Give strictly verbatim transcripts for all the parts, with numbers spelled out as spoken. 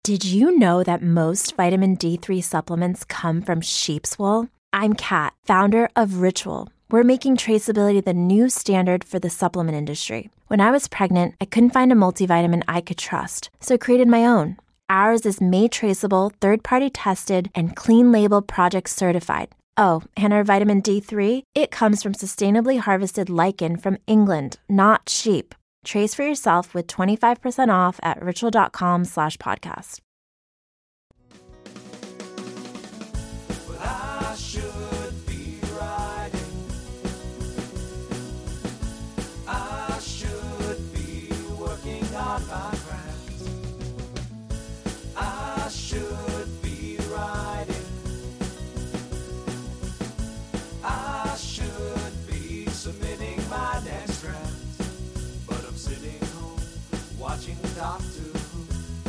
Did you know that most vitamin D three supplements come from sheep's wool? I'm Kat, founder of Ritual. We're making traceability the new standard for the supplement industry. When I was pregnant, I couldn't find a multivitamin I could trust, so I created my own. Ours is made traceable, third-party tested, and clean label project certified. Oh, and our vitamin D three, it comes from sustainably harvested lichen from England, not sheep. Trace for yourself with twenty-five percent off at ritual.com slash podcast. Well, I should be riding. I should be working on my craft. I should be riding. I should be submitting my next draft. But I'm sitting home watching Doctor Who.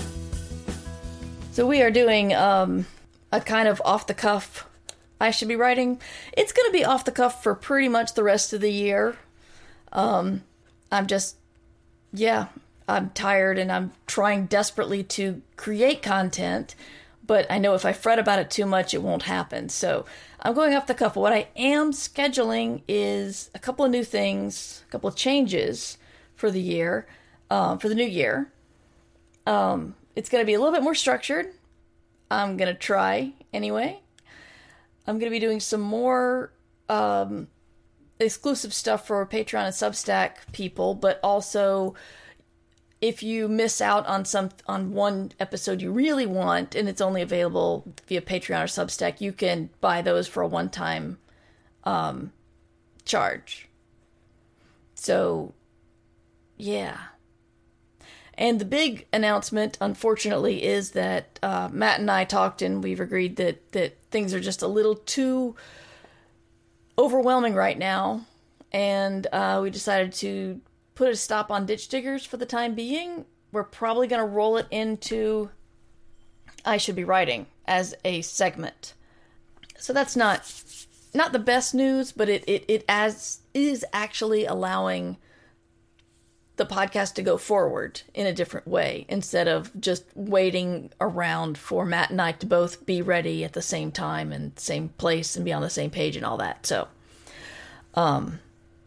So we are doing um, a kind of off-the-cuff I should be writing. It's going to be off-the-cuff for pretty much the rest of the year. Um, I'm just, yeah, I'm tired and I'm trying desperately to create content, but I know if I fret about it too much, it won't happen. So I'm going off the cuff. What I am scheduling is a couple of new things, a couple of changes for the year, um, for the new year. Um, it's going to be a little bit more structured. I'm going to try anyway. I'm going to be doing some more um, exclusive stuff for Patreon and Substack people, but also if you miss out on some on one episode you really want and it's only available via Patreon or Substack, you can buy those for a one-time um, charge. So, yeah. And the big announcement, unfortunately, is that uh, Matt and I talked and we've agreed that, that things are just a little too overwhelming right now. And uh, we decided to put a stop on Ditch Diggers for the time being. We're probably going to roll it into I Should Be Writing as a segment. So that's not not the best news, but it, it, it as is actually allowing the podcast to go forward in a different way instead of just waiting around for Matt and I to both be ready at the same time and same place and be on the same page and all that. So, um,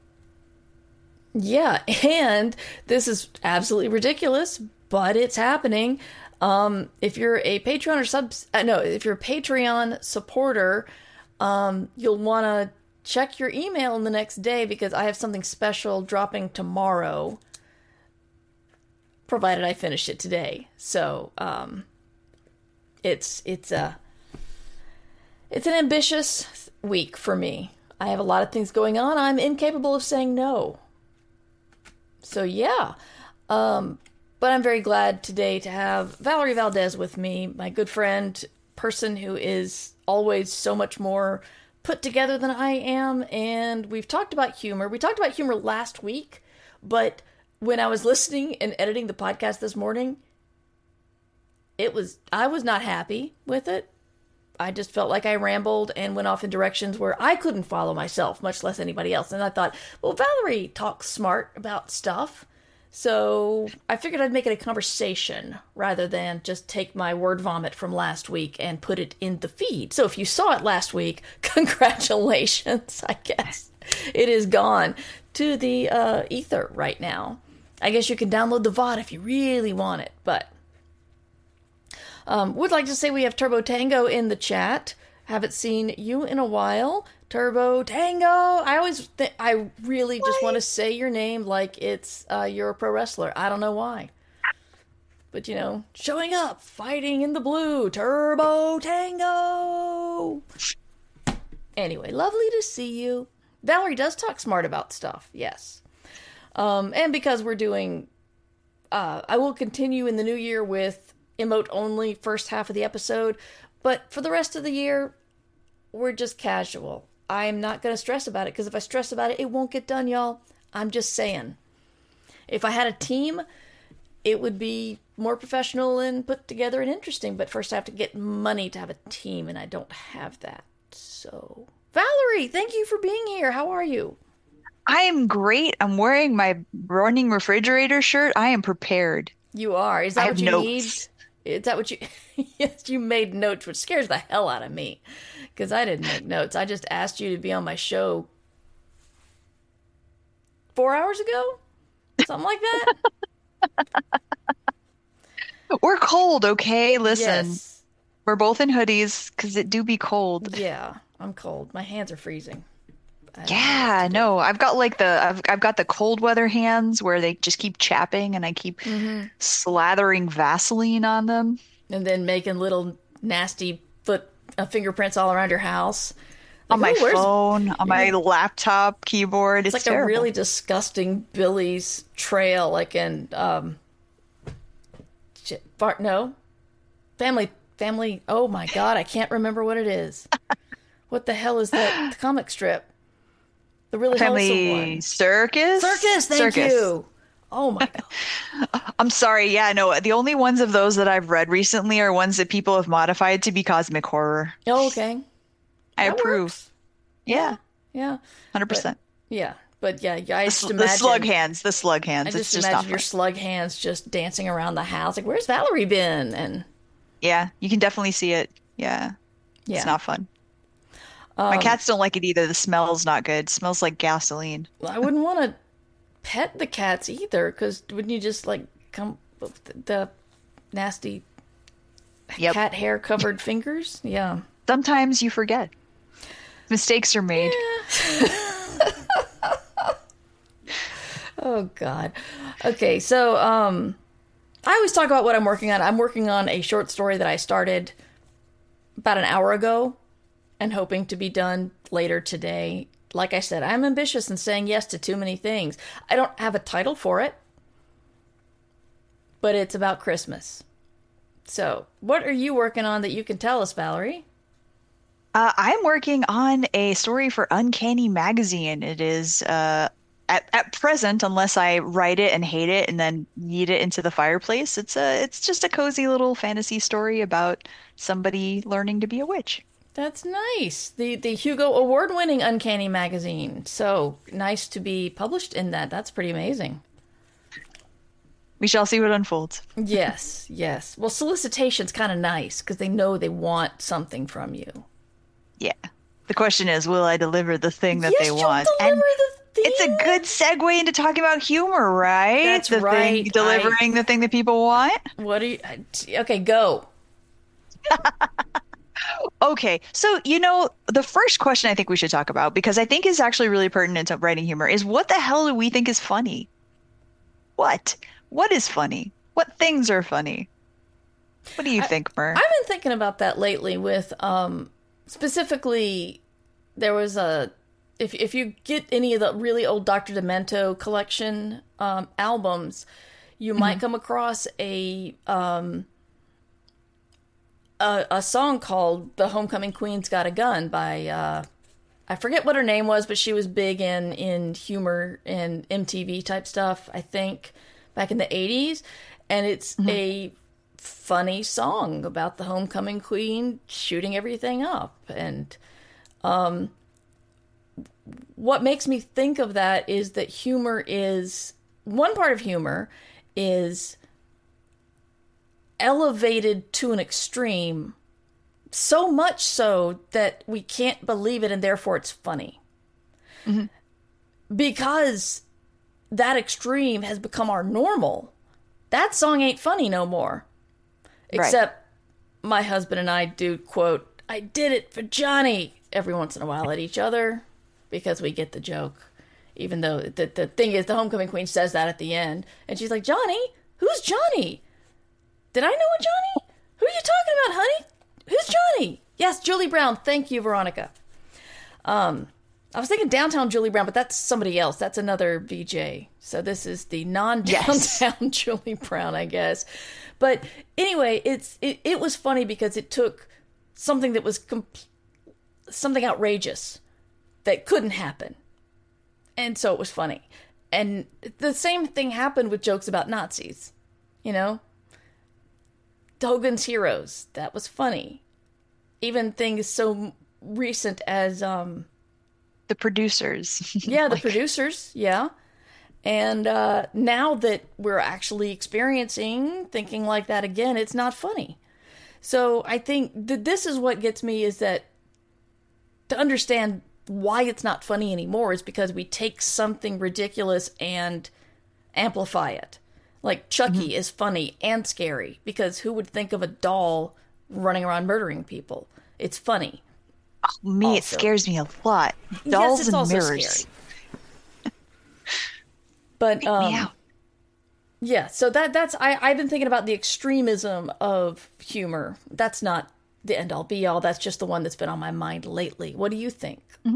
yeah, and this is absolutely ridiculous, but it's happening. Um, if you're a Patreon or subs, uh, no, if you're a Patreon supporter, um, you'll want to check your email in the next day because I have something special dropping tomorrow, provided I finish it today. So, um, it's, it's a, it's an ambitious week for me. I have a lot of things going on. I'm incapable of saying no. So yeah, um, but I'm very glad today to have Valerie Valdez with me, my good friend, person who is always so much more put together than I am. And we've talked about humor. We talked about humor last week, but when I was listening and editing the podcast this morning, it was, I was not happy with it. I just felt like I rambled and went off in directions where I couldn't follow myself, much less anybody else. And I thought, well, Valerie talks smart about stuff. So I figured I'd make it a conversation rather than just take my word vomit from last week and put it in the feed. So if you saw it last week, congratulations, I guess. It is gone to the uh, ether right now. I guess you can download the V O D if you really want it, but Um, would like to say we have Turbo Tango in the chat. Haven't seen you in a while. Turbo Tango! I always, th- I really just want to say your name like it's, uh, you're a pro wrestler. I don't know why. But, you know, showing up, fighting in the blue, Turbo Tango! Anyway, lovely to see you. Valerie does talk smart about stuff, yes. Um, and because we're doing, uh, I will continue in the new year with emote only first half of the episode, but for the rest of the year, we're just casual. I'm not going to stress about it, because if I stress about it, it won't get done, y'all. I'm just saying. If I had a team, it would be more professional and put together and interesting, but first I have to get money to have a team, and I don't have that. So, Valerie, thank you for being here. How are you? I am great. I'm wearing my running refrigerator shirt. I am prepared. You are. Is that I what have you notes. need Is that what you? Yes, you made notes, which scares the hell out of me, because I didn't make notes. I just asked you to be on my show four hours ago, something like that. We're cold, okay? Listen, Yes. we're both in hoodies because it do be cold. Yeah, I'm cold. My hands are freezing. I don't know Yeah, what to do. no, I've got like the I've I've got the cold weather hands where they just keep chapping and I keep slathering Vaseline on them. And then making little nasty foot uh, fingerprints all around your house. On my Like, "Ooh, where's-" phone, on my laptop keyboard. It's It's like a terrible. really disgusting Billy's trail, like in um, shit, Bart. No, family, family. Oh my God, I can't remember what it is. What the hell is that comic strip? The really wholesome Family one. circus? Circus. Thank Circus. you. Oh my God. I'm sorry. Yeah, no, the only ones of those that I've read recently are ones that people have modified to be cosmic horror. Oh, okay. I That approve. works. Yeah, Yeah. one hundred percent. Yeah. But yeah, yeah, I The, just sl- the imagine. slug hands, the slug hands. I It's just just not imagine your fun. slug hands just dancing around the house. Like, where's Valerie been? And Yeah, you can definitely see it. Yeah, yeah. it's not fun. My cats don't like it either. The smell's not good. It smells like gasoline. I wouldn't want to pet the cats either, because wouldn't you just like come with the, the nasty Yep. cat hair covered fingers? Yeah. Sometimes you forget. Mistakes are made. Oh God. Okay, so um, I always talk about what I'm working on. I'm working on a short story that I started about an hour ago, and hoping to be done later today. Like I said, I'm ambitious and saying yes to too many things. I don't have a title for it, but it's about Christmas. So, what are you working on that you can tell us, Valerie? Uh, I'm working on a story for Uncanny Magazine. It is uh, at at present, unless I write it and hate it and then yeet it into the fireplace. It's a it's just a cozy little fantasy story about somebody learning to be a witch. That's nice. The the Hugo Award-winning Uncanny Magazine. So, nice to be published in that. That's pretty amazing. We shall see what unfolds. Yes, yes. Well, solicitation's kind of nice because they know they want something from you. Yeah. The question is, will I deliver the thing that Yes, they you'll want? deliver And the thing. it's a good segue into talking about humor, right? That's the right. Thing, delivering the thing that people want. What are you? Okay, go. Okay, so you know, the first question I think we should talk about, because I think is actually really pertinent to writing humor, is what the hell do we think is funny? What? What is funny? What things are funny? What do you think, Mer? I've been thinking about that lately with um specifically there was a if if you get any of the really old Doctor Demento collection um albums, you might come across a um a, a song called "The Homecoming Queen's Got a Gun" by uh I forget what her name was, but she was big in in humor and M T V type stuff, I think, back in the eighties, and it's a funny song about the homecoming queen shooting everything up. And um, what makes me think of that is that humor is one part of humor is elevated to an extreme, so much so that we can't believe it and therefore it's funny. Mm-hmm. Because that extreme has become our normal. That song ain't funny no more. Right. Except my husband and I do quote, "I did it for Johnny," every once in a while at each other because we get the joke. Even though the, the thing is, the homecoming queen says that at the end. And she's like, "Johnny? Who's Johnny? Did I know a Johnny? Who are you talking about, honey? Who's Johnny?" Yes, Julie Brown. Thank you, Veronica. Um, I was thinking downtown Julie Brown, but that's somebody else. That's another V J. So this is the non-downtown Yes. Julie Brown, I guess. But anyway, it's it, it was funny because it took something that was comp- something outrageous that couldn't happen. And so it was funny. And the same thing happened with jokes about Nazis. You know? Hogan's Heroes. That was funny. Even things so recent as um The producers. yeah, the Like, producers, yeah. And uh, now that we're actually experiencing thinking like that again, it's not funny. So I think that this is what gets me, is that to understand why it's not funny anymore is because we take something ridiculous and amplify it. Like Chucky mm-hmm. is funny and scary, because who would think of a doll running around murdering people? It's funny. Oh, me, also. It scares me a lot. Dolls yes, it's and mirrors. Scary. But um, yeah, so that that's I I've been thinking about the extremism of humor. That's not the end all be all. That's just the one that's been on my mind lately. What do you think? Mm-hmm.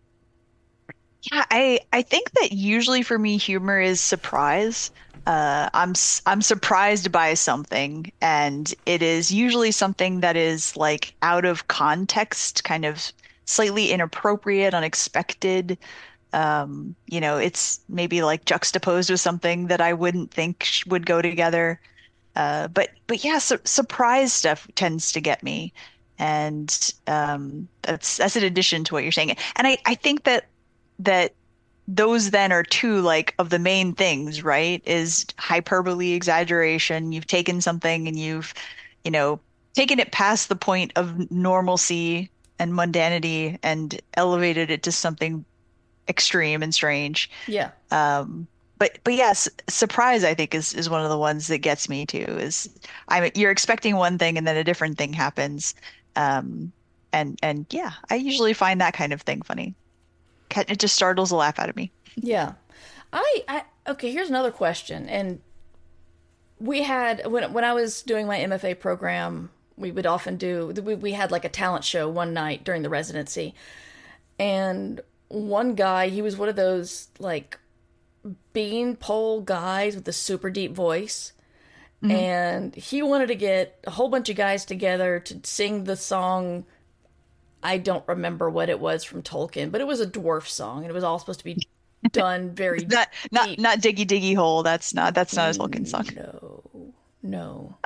Yeah, I I think that usually for me, humor is surprise. Uh, I'm I'm surprised by something, and it is usually something that is like out of context, kind of slightly inappropriate, unexpected. Um, you know, it's maybe like juxtaposed with something that I wouldn't think sh- would go together. Uh, but but yeah, su- surprise stuff tends to get me, and um, that's that's in addition to what you're saying. And I, I think that that those then are two like of the main things, right? Is hyperbole, exaggeration. You've taken something and you've, you know, taken it past the point of normalcy and mundanity and elevated it to something extreme and strange. Yeah. Um, but but yes, surprise I think is is one of the ones that gets me too. Is I'm you're expecting one thing and then a different thing happens. Um, and and yeah, I usually find that kind of thing funny. It just startles a laugh out of me. Yeah. I, I okay, here's another question. And we had when when I was doing my M F A program, we would often do we, we had like a talent show one night during the residency. And one guy, he was one of those like beanpole guys with a super deep voice. Mm-hmm. And he wanted to get a whole bunch of guys together to sing the song. I don't remember what it was from Tolkien, but it was a dwarf song, and it was all supposed to be done very not not deep. Not Diggy Diggy Hole. That's not that's not a Tolkien song. No, no,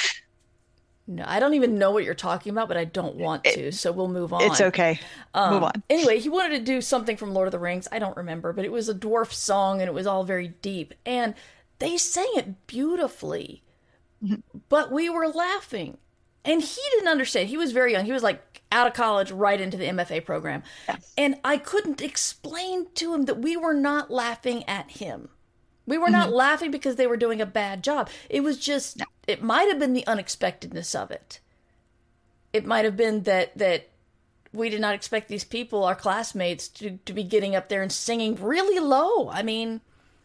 no. I don't even know what you're talking about, but I don't want to, so we'll move on. It's okay. Um, move on. Anyway, he wanted to do something from Lord of the Rings. I don't remember, but it was a dwarf song, and it was all very deep, and they sang it beautifully, but we were laughing. And he didn't understand. He was very young. He was like out of college, right into the M F A program. Yes. And I couldn't explain to him that we were not laughing at him. We were mm-hmm. not laughing because they were doing a bad job. It was just, no. It might have been the unexpectedness of it. It might have been that that we did not expect these people, our classmates, to, to be getting up there and singing really low. I mean...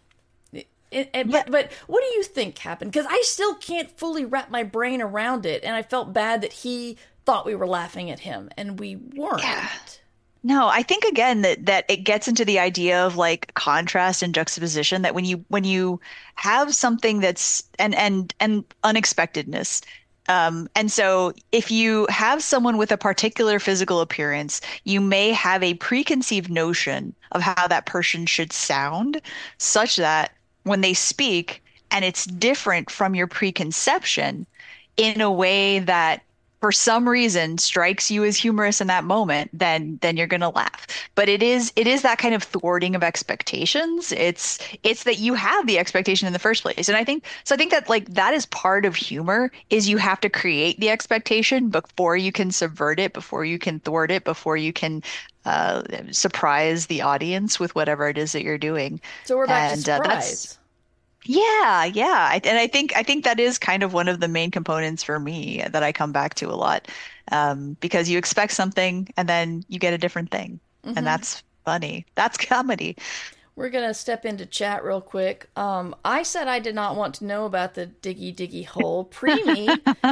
It, it, yeah. but, but what do you think happened? Because I still can't fully wrap my brain around it, and I felt bad that he thought we were laughing at him, and we weren't. Yeah. No, I think again that that it gets into the idea of like contrast and juxtaposition. That when you when you have something that's and and and unexpectedness. Um, and so if you have someone with a particular physical appearance, you may have a preconceived notion of how that person should sound, such that when they speak and it's different from your preconception in a way that for some reason strikes you as humorous in that moment, then then you're going to laugh. But it is it is that kind of thwarting of expectations. It's it's that you have the expectation in the first place. And I think so I think that like that is part of humor, is you have to create the expectation before you can subvert it, before you can thwart it, before you can uh, surprise the audience with whatever it is that you're doing. So we're back and, to surprise. Uh, that's, yeah, yeah. I, and I think I think that is kind of one of the main components for me that I come back to a lot, um, because you expect something and then you get a different thing. Mm-hmm. And that's funny. That's comedy. We're going to step into chat real quick. Um, I said I did not want to know about the Diggy Diggy Hole. Preemi,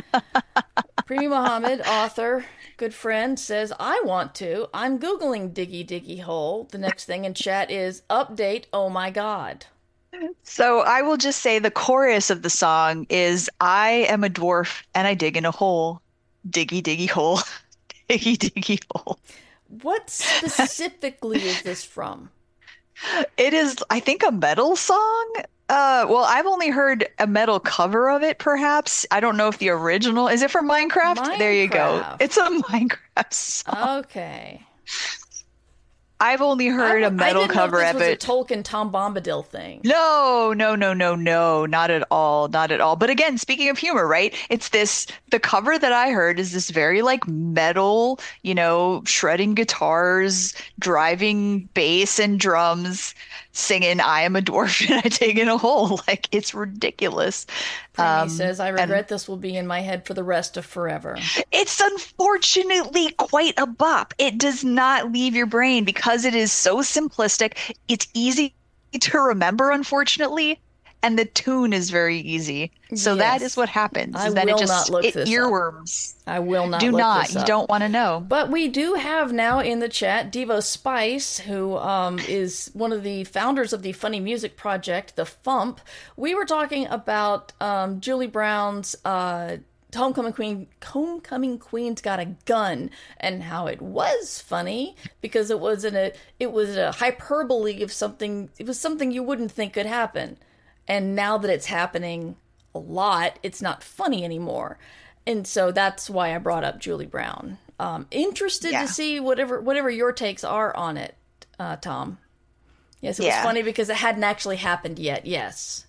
Preemi Muhammad, author, good friend, says, I want to. I'm Googling Diggy Diggy Hole. The next thing in chat is, update, oh my God. So I will just say the chorus of the song is, I am a dwarf and I dig in a hole. Diggy Diggy Hole. Diggy Diggy Hole. What specifically is this from? It is, I think, a metal song. Uh, well, I've only heard a metal cover of it, perhaps. I don't know if the original is it from Minecraft? Minecraft. There you go. It's a Minecraft song. Okay. I've only heard I, a metal I didn't cover know if of this was it. a Tolkien Tom Bombadil thing. No, no, no, no, no, not at all, not at all. But again, speaking of humor, right? It's this, the cover that I heard is this very like metal, you know, shredding guitars, driving bass and drums, singing I am a dwarf and I dig in a hole. Like it's ridiculous. Preemie Um, says, I and regret this will be in my head for the rest of forever. it's unfortunately quite a bop. It does not leave your brain because it is so simplistic. It's easy to remember, unfortunately, and the tune is very easy. So that is Yes. what happens. I Is that it will just not look it this up. earworms. I will not Do look not. this You up. don't want to know. But we do have now in the chat Devo Spice, who um, is one of the founders of the Funny Music Project, the Fump. We were talking about um, Julie Brown's uh, Homecoming Queen, Homecoming Queen's Got a Gun, and how it was funny because it was in a it was a hyperbole of something. It was something you wouldn't think could happen, and now that it's happening a lot, it's not funny anymore. And so that's why I brought up Julie Brown. Um, interested Yeah. to see whatever whatever your takes are on it, uh, Tom. Yes, it was Yeah. funny because it hadn't actually happened yet. Yes.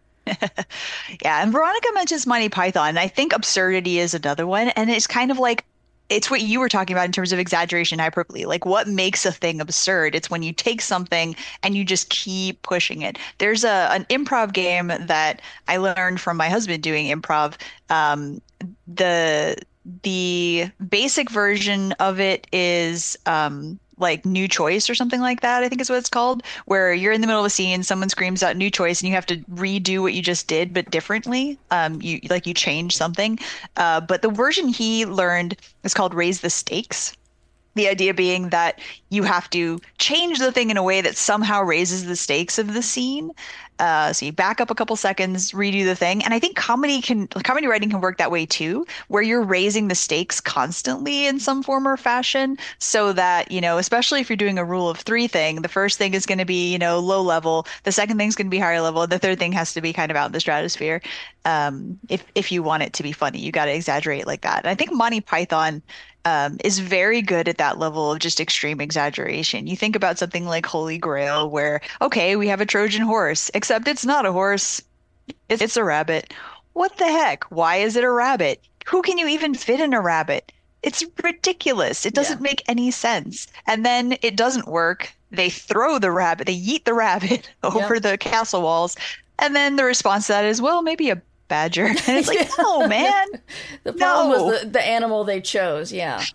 Yeah, and Veronica mentions Monty Python, and I think absurdity is another one. And it's kind of like it's what you were talking about in terms of exaggeration, hyperbole. Like what makes a thing absurd? It's when you take something and you just keep pushing it. There's a an improv game that I learned from my husband doing improv. Um, the the basic version of it is um like new choice or something like that, I think is what it's called, where you're in the middle of a scene, someone screams out new choice, and you have to redo what you just did, but differently. Um, you like you change something. Uh, but the version he learned is called Raise the Stakes. The idea being that you have to change the thing in a way that somehow raises the stakes of the scene. Uh, so you back up a couple seconds, redo the thing. And I think comedy can, comedy writing can work that way too, where you're raising the stakes constantly in some form or fashion so that, you know, especially if you're doing a rule of three thing, the first thing is going to be, you know, low level. The second thing is going to be higher level. And the third thing has to be kind of out in the stratosphere. Um, if, if you want it to be funny, you got to exaggerate like that. And I think Monty Python um, is very good at that level of just extreme exaggeration. You think about something like Holy Grail, where, okay, we have a Trojan horse, except it's not a horse, it's, it's a rabbit. What the heck? Why is it a rabbit? Who can you even fit in a rabbit? It's ridiculous. It doesn't Yeah. make any sense. And then it doesn't work. They throw the rabbit, they yeet the rabbit over Yep. the castle walls. And then the response to that is, well, maybe a badger. And it's like, no, man. The problem No. was the, the animal they chose, yeah.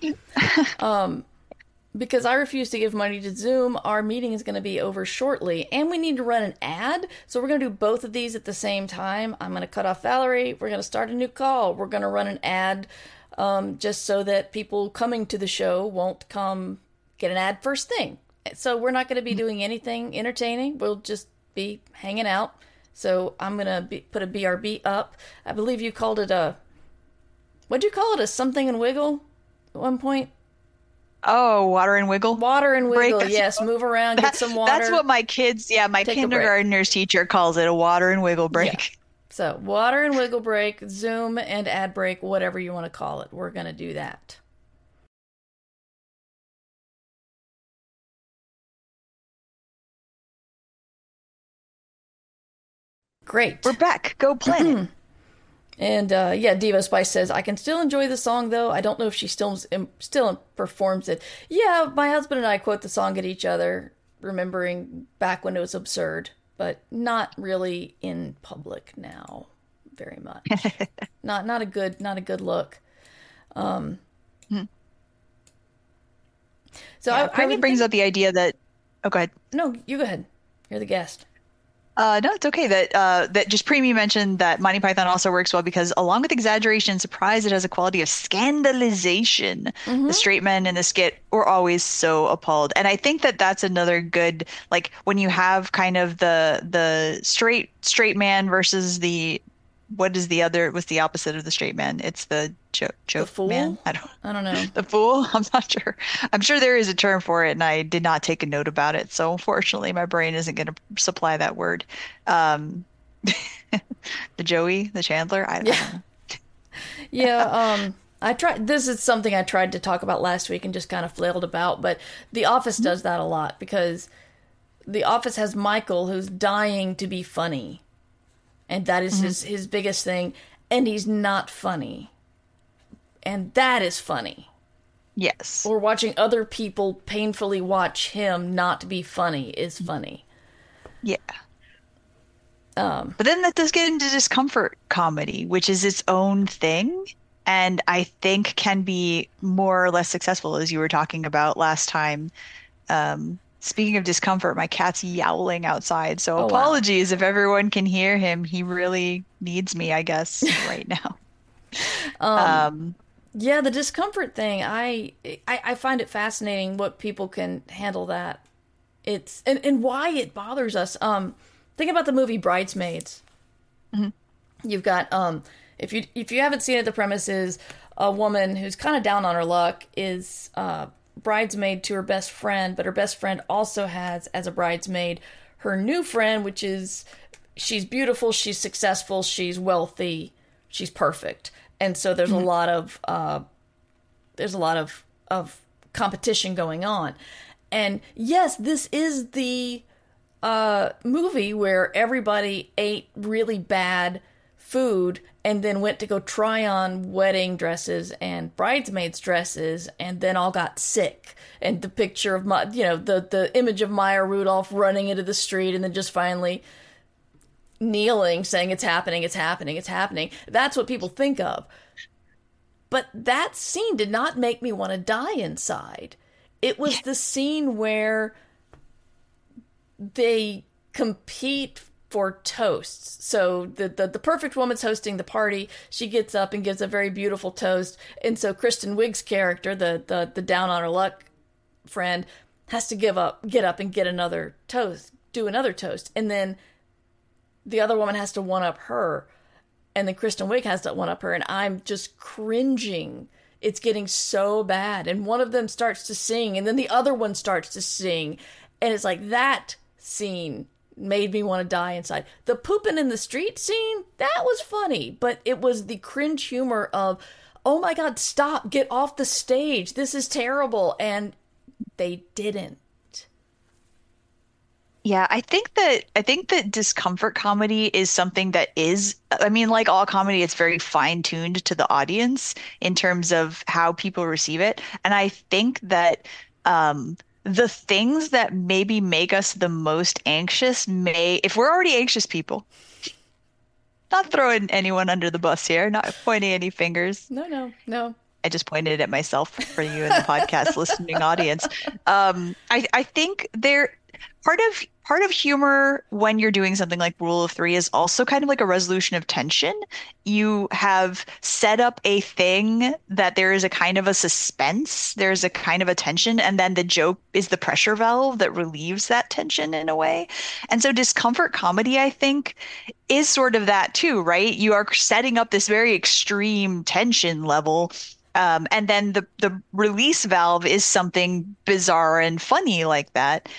um, because I refuse to give money to Zoom, our meeting is going to be over shortly, and we need to run an ad. So we're going to do both of these at the same time. I'm going to cut off Valerie. We're going to start a new call. We're going to run an ad um, just so that people coming to the show won't come get an ad first thing. So we're not going to be doing anything entertaining. We'll just be hanging out. So I'm going to be, put a B R B up. I believe you called it a, what'd you call it? A something and wiggle at one point? Oh, water and wiggle. Water and wiggle, Break. yes. Move around, get That- some water. That's what my kids, yeah, my Take a break. kindergartner's teacher calls it, a water and wiggle break. So water and wiggle break, Zoom and ad break, whatever you want to call it. We're going to do that. Great. We're back. Go Planet. And uh, yeah, Diva Spice says, I can still enjoy the song, though. I don't know if she still still performs it. Yeah, my husband and I quote the song at each other, remembering back when it was absurd, but not really in public now very much. not not a good not a good look. Um, Hmm. So Yeah, I, I Preemie would brings think- up the idea that, oh, go ahead. No, you go ahead. You're the guest. Uh, no, it's okay that uh, that just Preemie mentioned that Monty Python also works well because along with exaggeration and surprise, it has a quality of scandalization. The straight men in the skit were always so appalled, and I think that that's another good, like when you have kind of the the straight straight man versus the what is the other? What's the opposite of the straight man? It's the joke joke fool? man. I don't. I don't know. The fool? I'm not sure. I'm sure there is a term for it, and I did not take a note about it. So unfortunately, my brain isn't going to supply that word. Um, the Joey, the Chandler. I, I don't Yeah. know. Yeah, um, I tried. This is something I tried to talk about last week and just kind of flailed about. But The Office does that a lot because The Office has Michael who's dying to be funny, and that is mm-hmm. his his biggest thing. And he's not funny, and that is funny. Yes. Or watching other people painfully watch him not be funny is funny. Yeah. Um, but then that does get into discomfort comedy, which is its own thing. And I think can be more or less successful, as you were talking about last time. Um, speaking of discomfort, my cat's yowling outside. So oh, apologies wow. if everyone can hear him. He really needs me, I guess, right now. um, um, yeah, the discomfort thing, I, I I find it fascinating what people can handle that. It's and, and why it bothers us. Um, think about the movie Bridesmaids. Mm-hmm. You've got... um. If you if you haven't seen it, the premise is a woman who's kind of down on her luck is uh, bridesmaid to her best friend, but her best friend also has, as a bridesmaid, her new friend, which is she's beautiful, she's successful, she's wealthy, she's perfect, and so there's mm-hmm. a lot of uh, there's a lot of of competition going on, and yes, this is the uh, movie where everybody ate really bad food and then went to go try on wedding dresses and bridesmaids dresses and then all got sick. And the picture of my, you know, the, the image of Maya Rudolph running into the street and then just finally kneeling saying it's happening, it's happening, it's happening. That's what people think of. But that scene did not make me want to die inside. It was yeah. the scene where they compete for toasts. So the, the the perfect woman's hosting the party. She gets up and gives a very beautiful toast. And so Kristen Wiig's character, the the the down on her luck friend, has to give up, get up and get another toast, do another toast. And then the other woman has to one up her. And then Kristen Wiig has to one up her. And I'm just cringing. It's getting so bad. And one of them starts to sing. And then the other one starts to sing. And it's like that scene made me want to die inside. The pooping in the street scene, that was funny, but it was the cringe humor of, oh my God, stop, get off the stage, this is terrible, and they didn't. Yeah, I think that I think that discomfort comedy is something that is, I mean, like all comedy, it's very fine-tuned to the audience in terms of how people receive it. And I think that um the things that maybe make us the most anxious may, if we're already anxious people, not throwing anyone under the bus here, not pointing any fingers. No, no, no. I just pointed at myself for you in the podcast listening audience. Um, I, I think there, part of part of humor when you're doing something like Rule of Three is also kind of like a resolution of tension. You have set up a thing that there is a kind of a suspense, there's a kind of a tension, and then the joke is the pressure valve that relieves that tension in a way. And so discomfort comedy, I think, is sort of that too, right? You are setting up this very extreme tension level. Um, and then the, the release valve is something bizarre and funny like that.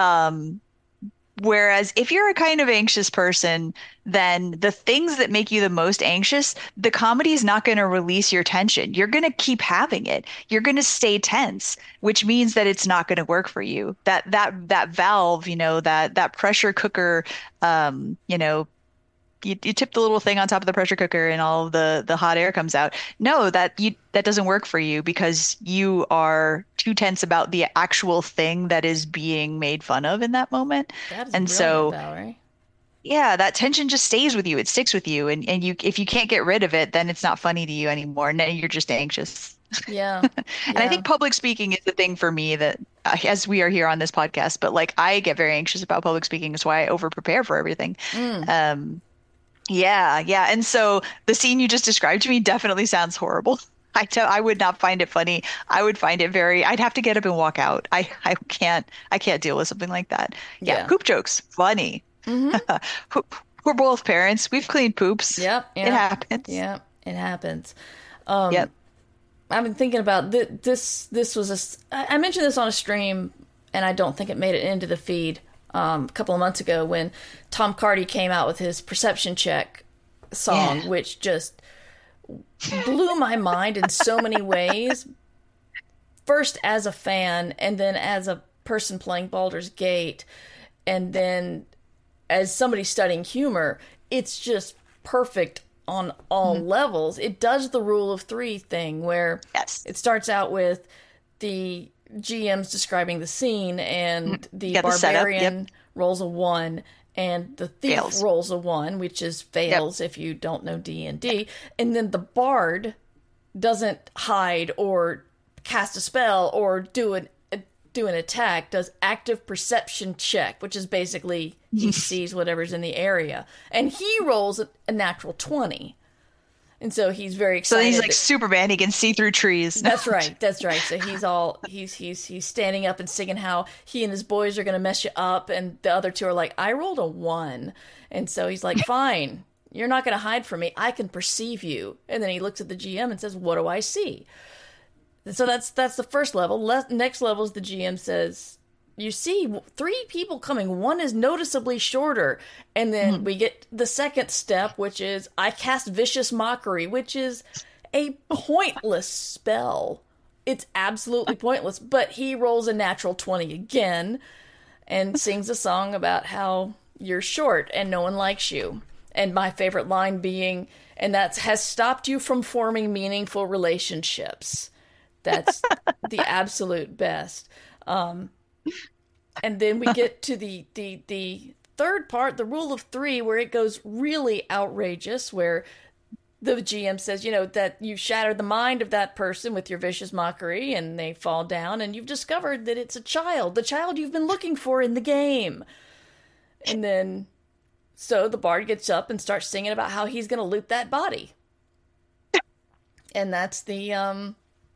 Um, whereas if you're a kind of anxious person, then the things that make you the most anxious, the comedy is not going to release your tension. You're going to keep having it. You're going to stay tense, which means that it's not going to work for you. That that that valve, you know, that that pressure cooker, um, you know, You, you tip the little thing on top of the pressure cooker and all the, the hot air comes out. No, that you that doesn't work for you because you are too tense about the actual thing that is being made fun of in that moment. That is and so, Valerie. Yeah, that tension just stays with you. It sticks with you. And, and you if you can't get rid of it, then it's not funny to you anymore. And then you're just anxious. Yeah. and yeah. I think public speaking is the thing for me that, uh, as we are here on this podcast, but like I get very anxious about public speaking. That's why I over prepare for everything. Mm. Um, Yeah, yeah. And so the scene you just described to me definitely sounds horrible. I tell, I would not find it funny. I would find it very, I'd have to get up and walk out. I, I can't, I can't deal with something like that. Yeah. Yeah. Poop jokes, funny. Mm-hmm. We're both parents. We've cleaned poops. Yep. yep It happens. Yep. It happens. Um, yep. I've been thinking about th- this. This was a, I mentioned this on a stream and I don't think it made it into the feed. Um, a couple of months ago when Tom Cardy came out with his Perception Check song, Yeah. which just blew my mind in so many ways. First as a fan, and then as a person playing Baldur's Gate, and then as somebody studying humor, it's just perfect on all mm-hmm. levels. It does the rule of three thing where yes. it starts out with the G M's describing the scene, and the yeah, barbarian the yep. rolls a one, and the thief fails. rolls a one, which is fails yep. if you don't know D and D. And then the bard doesn't hide or cast a spell or do an do an attack, does active perception check, which is basically he sees whatever's in the area, and he rolls a, a natural twenty, and so he's very excited. So he's like Superman; he can see through trees. That's right. That's right. So he's all he's he's he's standing up and singing how he and his boys are going to mess you up, and the other two are like, "I rolled a one," and so he's like, "Fine, you're not going to hide from me. I can perceive you." And then he looks at the G M and says, "What do I see?" So that's that's the first level. Le- next level is the G M says, you see three people coming. One is noticeably shorter. And then mm-hmm. we get the second step, which is I cast Vicious Mockery, which is a pointless spell. It's absolutely pointless. But he rolls a natural twenty again and sings a song about how you're short and no one likes you. And my favorite line being, and that has stopped you from forming meaningful relationships. That's the absolute best. Um, and then we get to the, the the third part, the rule of three, where it goes really outrageous, where the G M says, you know, that you shattered the mind of that person with your vicious mockery, and they fall down, and you've discovered that it's a child, the child you've been looking for in the game. And then, so the bard gets up and starts singing about how he's going to loot that body. And that's the... um.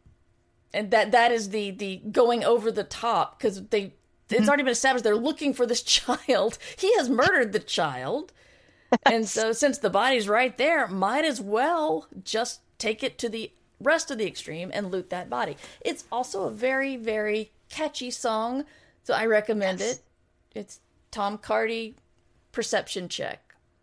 And that that is the, the going over the top, because they it's already been established they're looking for this child. He has murdered the child. And so since the body's right there, might as well just take it to the rest of the extreme and loot that body. It's also a very, very catchy song, so I recommend yes. it. It's Tom Cardy, Perception Check.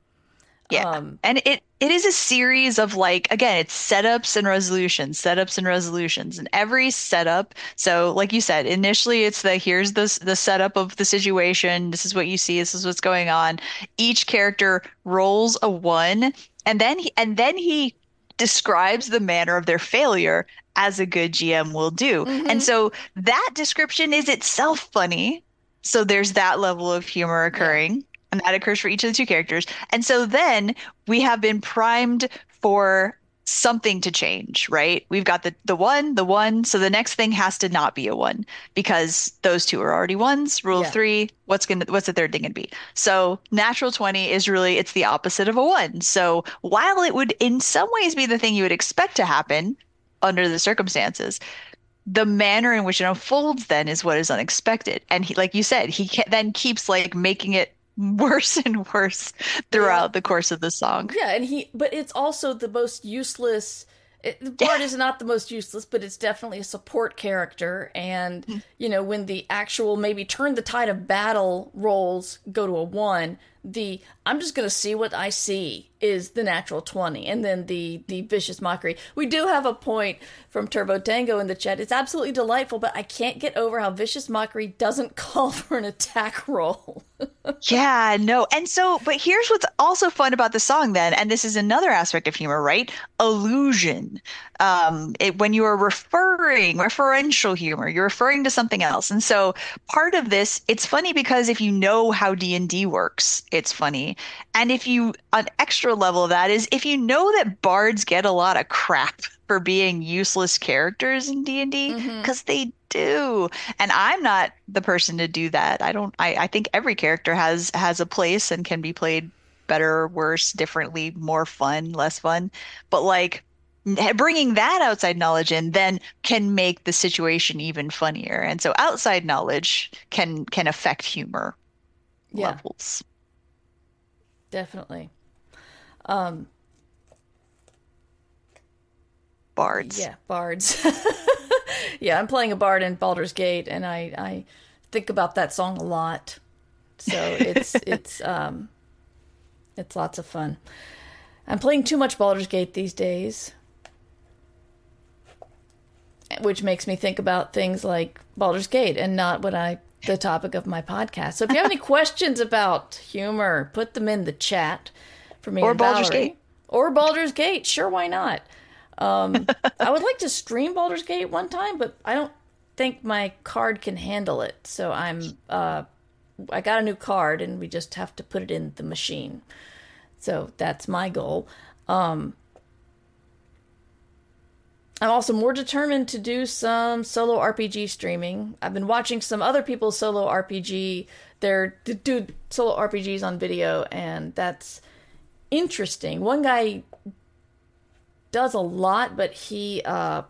Yeah, um, and it, it is a series of, like, again, it's setups and resolutions, setups and resolutions, and every setup. So, like you said, initially it's the here's the the setup of the situation. This is what you see. This is what's going on. Each character rolls a one, and then he, and then he describes the manner of their failure, as a good G M will do. Mm-hmm. And so that description is itself funny. So there's that level of humor occurring. Yeah. And that occurs for each of the two characters. And so then we have been primed for something to change, right? We've got the the one, the one. So the next thing has to not be a one, because those two are already ones. Rule yeah. of three, what's gonna what's the third thing gonna be? So natural twenty is really, it's the opposite of a one. So while it would in some ways be the thing you would expect to happen under the circumstances, the manner in which it unfolds then is what is unexpected. And he, like you said, he can, then keeps like making it worse and worse throughout yeah. the course of the song. Yeah, and he, but it's also the most useless. It, the Bard yeah. is not the most useless, but it's definitely a support character. And mm. you know, when the actual maybe turn the tide of battle rolls go to a one, the I'm just gonna see what I see is the natural twenty, and then the the vicious mockery. We do have a point from Turbo Tango in the chat. It's absolutely delightful, but I can't get over how vicious mockery doesn't call for an attack roll. Yeah, no. And so, but here's what's also fun about the song then, and this is another aspect of humor, right? Allusion. Um, it, when you are referring, referential humor, you're referring to something else. And so part of this, it's funny because if you know how D and D works, it's funny. And if you, an extra level of that is if you know that bards get a lot of crap for being useless characters in D and D, because mm-hmm. they do. And I'm not the person to do that. I don't, I, I think every character has, has a place and can be played better, worse, differently, more fun, less fun. But like bringing that outside knowledge in then can make the situation even funnier. And so outside knowledge can, can affect humor yeah. levels. Definitely. Um, bards. Yeah, bards. Yeah, I'm playing a bard in Baldur's Gate, and I, I think about that song a lot. So it's it's um it's lots of fun. I'm playing too much Baldur's Gate these days, which makes me think about things like Baldur's Gate and not what I the topic of my podcast. So if you have any questions about humor, put them in the chat for me or and Baldur's Valerie. Gate or Baldur's Gate. Sure, why not? Um, I would like to stream Baldur's Gate one time, but I don't think my card can handle it. So I'm uh, I got a new card, and we just have to put it in the machine. So that's my goal. Um, I'm also more determined to do some solo R P G streaming. I've been watching some other people's solo R P G. They're do solo R P Gs on video, and that's interesting. One guy does a lot, but he, uh,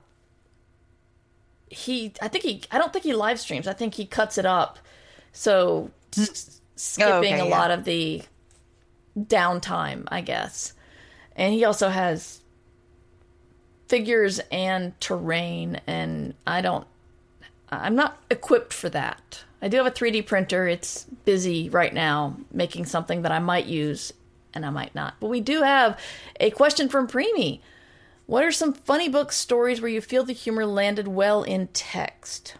he, I think he, I don't think he live streams. I think he cuts it up. So s- skipping oh, okay, a yeah. lot of the downtime, I guess. And he also has figures and terrain, and I don't, I'm not equipped for that. I do have a three D printer. It's busy right now making something that I might use and I might not. But we do have a question from Preemie. What are some funny book stories where you feel the humor landed well in text?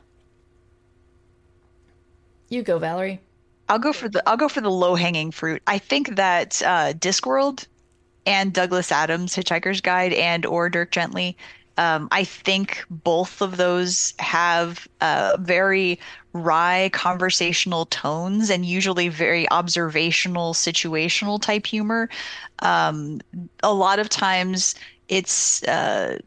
You go, Valerie. I'll go for the I'll go for the low-hanging fruit. I think that uh, Discworld and Douglas Adams' Hitchhiker's Guide and or Dirk Gently, um, I think both of those have uh, very wry conversational tones and usually very observational, situational type humor. Um, a lot of times it's uh,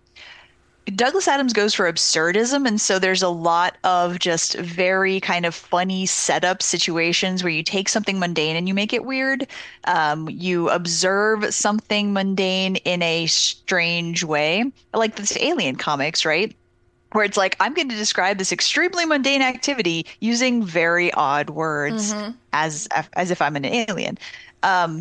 Douglas Adams goes for absurdism, and so there's a lot of just very kind of funny setup situations where you take something mundane and you make it weird. Um, you observe something mundane in a strange way, like this Alien comics, right? Where it's like, I'm going to describe this extremely mundane activity using very odd words Mm-hmm. as as if I'm an alien. Um,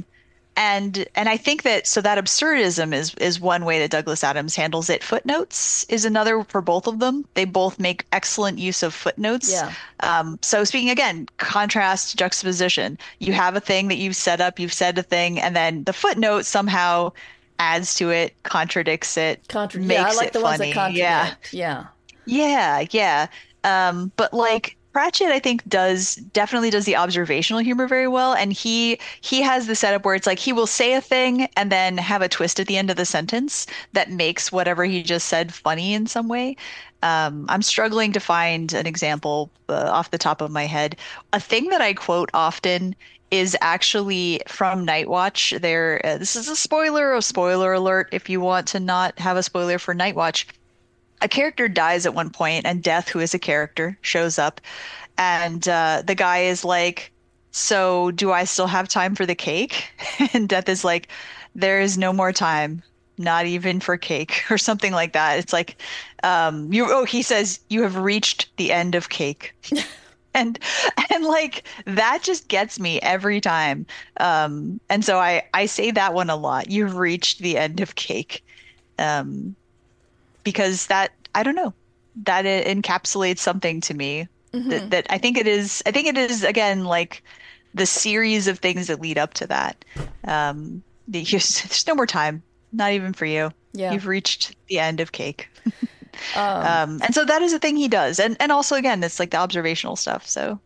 And and I think that so that absurdism is is one way that Douglas Adams handles it. Footnotes is another for both of them. They both make excellent use of footnotes. Yeah. Um, so speaking again, contrast, juxtaposition. You have a thing that you've set up, you've said a thing, and then the footnote somehow adds to it, contradicts it, Contra- makes yeah, I like it the ones funny. that contradict. Yeah. Yeah. Yeah, yeah. Um, but like Pratchett, I think does definitely does the observational humor very well, and he he has the setup where it's like he will say a thing and then have a twist at the end of the sentence that makes whatever he just said funny in some way. Um, I'm struggling to find an example uh, off the top of my head. A thing that I quote often is actually from Night Watch. There, uh, this is a spoiler, a spoiler alert if you want to not have a spoiler for Night Watch. A character dies at one point, and Death, who is a character, shows up, and uh, the guy is like, "So, do I still have time for the cake?" And Death is like, "There is no more time, not even for cake," or something like that. It's like, um, you. Oh, he says, "You have reached the end of cake." And and like that just gets me every time. Um, and so I I say that one a lot. You've reached the end of cake. Um, because that I don't know, that it encapsulates something to me Mm-hmm. that, that I think it is I think it is again like the series of things that lead up to that. Um, the- there's no more time, not even for you. Yeah. You've reached the end of cake. Um, Um, and so that is a thing he does, and and also again it's like the observational stuff. So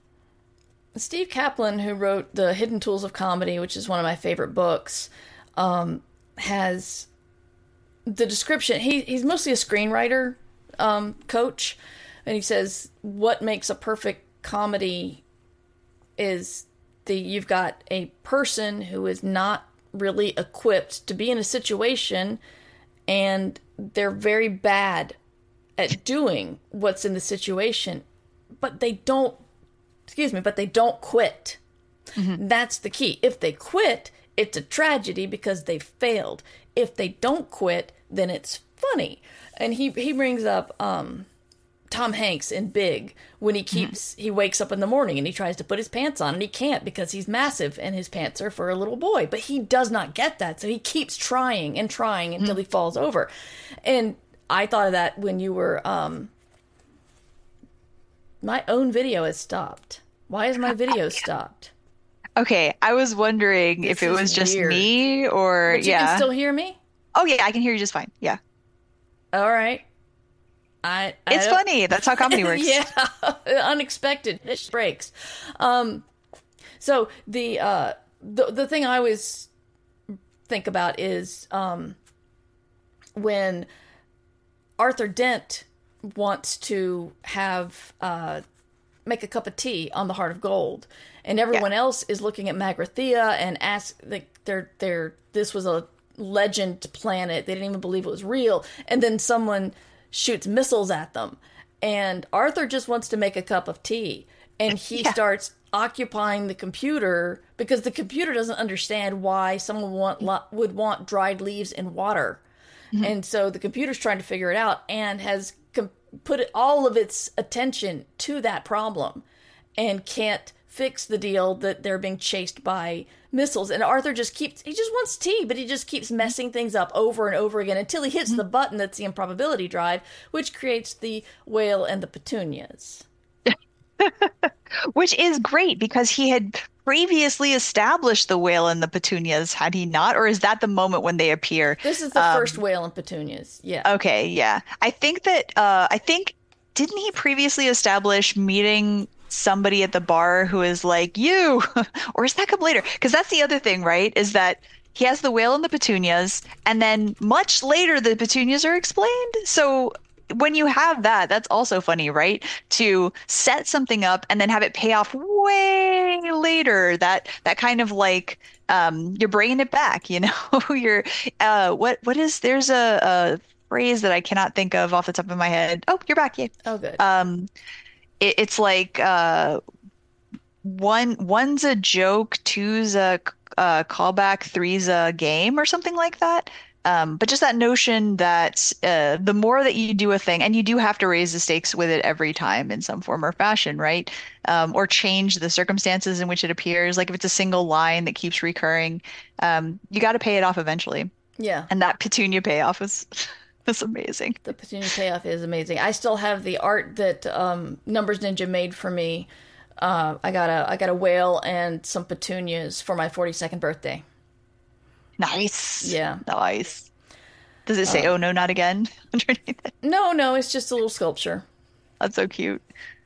Steve Kaplan, who wrote The Hidden Tools of Comedy, which is one of my favorite books, um, has the description. He he's mostly a screenwriter um, coach, and he says what makes a perfect comedy is the you've got a person who is not really equipped to be in a situation, and they're very bad at doing what's in the situation, but they don't. Excuse me, but they don't quit. Mm-hmm. That's the key. If they quit, it's a tragedy because they failed. If they don't quit, then it's funny. And he he brings up um, Tom Hanks in Big when he keeps mm-hmm. he wakes up in the morning and he tries to put his pants on and he can't because he's massive and his pants are for a little boy. But he does not get that, so he keeps trying and trying until mm-hmm. he falls over. And I thought of that when you were. Um, My own video has stopped. Why is my video stopped? okay, I was wondering This if it is was just weird. me or But you yeah. can still hear me? Oh yeah, I can hear you just fine. Yeah. All right. I, I It's don't- funny. That's how comedy works. Yeah, unexpected it breaks. Um, so the uh, the the thing I always think about is um, when Arthur Dent wants to have uh, make a cup of tea on the Heart of Gold, and everyone Yeah. else is looking at Magrathea and ask like they're they're this was a legend planet. They didn't even believe it was real, and then someone shoots missiles at them, and Arthur just wants to make a cup of tea, and he Yeah. starts occupying the computer because the computer doesn't understand why someone want, lo- would want dried leaves in water. And so the computer's trying to figure it out and has com- put it, all of its attention to that problem and can't fix the deal that they're being chased by missiles. And Arthur just keeps, he just wants tea, but he just keeps messing things up over and over again until he hits the button that's the improbability drive, which creates the whale and the petunias. Which is great because he had previously established the whale and the petunias, had he not? Or is that the moment when they appear? This is the Um, first whale and petunias. Yeah. Okay, yeah. I think that uh I think didn't he previously establish meeting somebody at the bar who is like you? Or is that come later? Because that's the other thing, right? Is that he has the whale and the petunias, and then much later the petunias are explained. So when you have that, that's also funny, right? To set something up and then have it pay off way later. That that kind of like um you're bringing it back, you know? You're uh what what is there's a, a phrase that I cannot think of off the top of my head. Oh, you're back, yay. Oh, good. Um it, it's like uh one one's a joke, two's a uh callback, three's a game or something like that. Um, but just that notion that uh, the more that you do a thing, and you do have to raise the stakes with it every time in some form or fashion, right? Um, or change the circumstances in which it appears. Like if it's a single line that keeps recurring, um, you got to pay it off eventually. Yeah. And that Petunia payoff was was amazing. The Petunia payoff is amazing. I still have the art that um, Numbers Ninja made for me. Uh, I got a I got a whale and some petunias for my forty-second birthday. Nice. Yeah. Nice. Does it say, oh no, not again underneath it? No, no, it's just a little sculpture. That's so cute.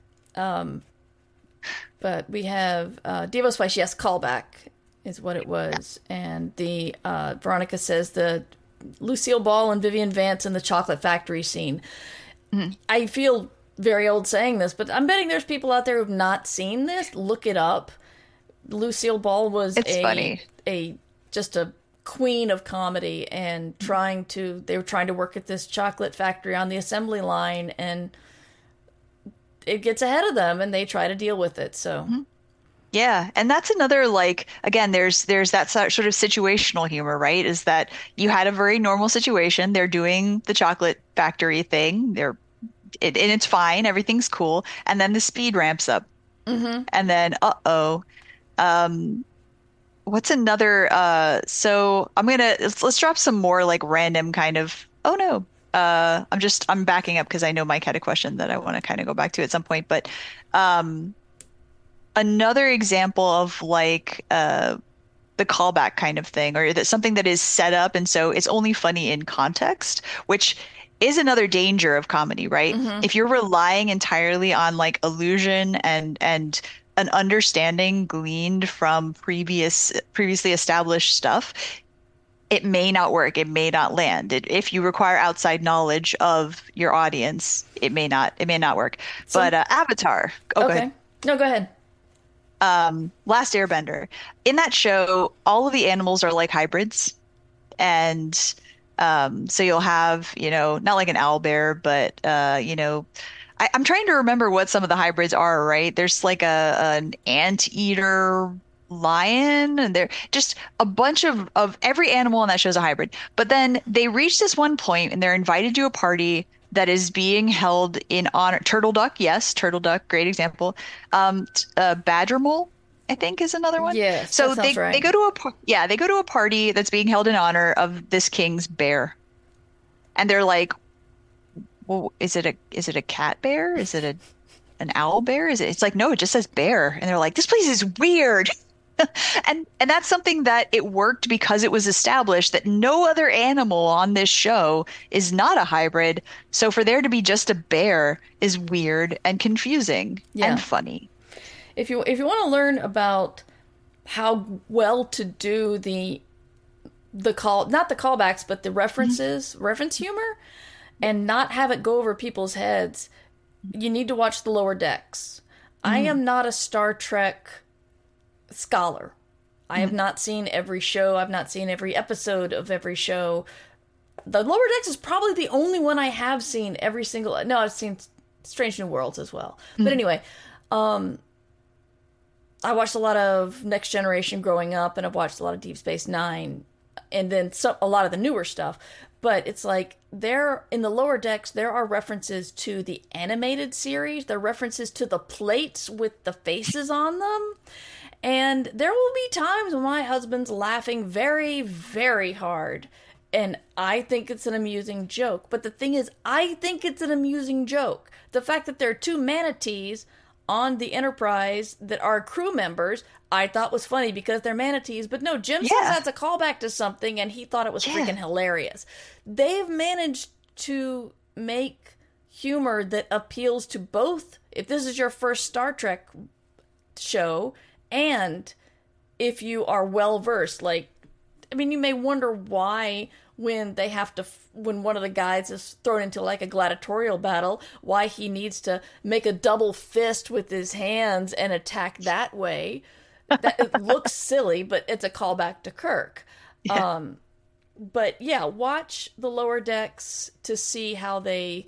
But we have uh, Devo Spice, yes, callback is what it was. And the uh, Veronica says the Lucille Ball and Vivian Vance in the chocolate factory scene. I feel very old saying this, but I'm betting there's people out there who've not seen this. Look it up. Lucille Ball was It's a funny. a just a queen of comedy and trying to they were trying to work at this chocolate factory on the assembly line, and it gets ahead of them and they try to deal with it. So Yeah, and that's another like again, there's there's that so- sort of situational humor, right? Is that you had a very normal situation. They're doing the chocolate factory thing. They're it, and it's fine, everything's cool, and then the speed ramps up, and then uh-oh, um, what's another? Uh, so I'm gonna let's, let's drop some more like random kind of. Oh no, uh, I'm just I'm backing up because I know Mike had a question that I want to kind of go back to at some point, but um. Another example of like uh the callback kind of thing, or that something that is set up and so it's only funny in context, which is another danger of comedy, right? If you're relying entirely on like illusion and and an understanding gleaned from previous previously established stuff, it may not work. It may not land. It, if you require outside knowledge of your audience, it may not it may not work. So- But uh, Avatar. Oh, go okay. ahead. No, go ahead. um Last Airbender. In that show, all of the animals are like hybrids. And um so you'll have, you know, not like an owlbear, but uh, you know, I, I'm trying to remember what some of the hybrids are, right? There's like a an anteater lion, and they're just a bunch of of every animal in that show is a hybrid. But then they reach this one point and they're invited to a party that is being held in honor. Turtle duck, yes, turtle duck, great example. Um, t- uh, badger mole, I think, is another one. Yes, So that they sounds right. they go to a par- yeah they go to a party that's being held in honor of this king's bear, and they're like, well, is it a is it a cat bear? Is it a an owl bear? Is it? It's like no, it just says bear, and they're like, this place is weird. And and that's something that it worked because it was established that no other animal on this show is not a hybrid. So for there to be just a bear is weird and confusing Yeah. and funny. If you if you want to learn about how well to do the the call not the callbacks but the references, reference humor, and not have it go over people's heads, you need to watch The Lower Decks. I am not a Star Trek scholar. I have not seen every show. I've not seen every episode of every show. The Lower Decks is probably the only one I have seen every single. No, I've seen Strange New Worlds as well. But anyway, um, I watched a lot of Next Generation growing up, and I've watched a lot of Deep Space Nine, and then some, a lot of the newer stuff. But it's like there in the Lower Decks, there are references to the animated series. There are references to the plates with the faces on them. And there will be times when my husband's laughing very, very hard. And I think it's an amusing joke. But the thing is, I think it's an amusing joke. The fact that there are two manatees on the Enterprise that are crew members, I thought was funny because they're manatees. But no, Jim says Yeah. that's a callback to something, and he thought it was Yeah. freaking hilarious. They've managed to make humor that appeals to both. If this is your first Star Trek show, and if you are well versed, like, I mean, you may wonder why when they have to, when one of the guys is thrown into like a gladiatorial battle, why he needs to make a double fist with his hands and attack that way. That it looks silly, but it's a callback to Kirk. Yeah. Um, but yeah, watch The Lower Decks to see how they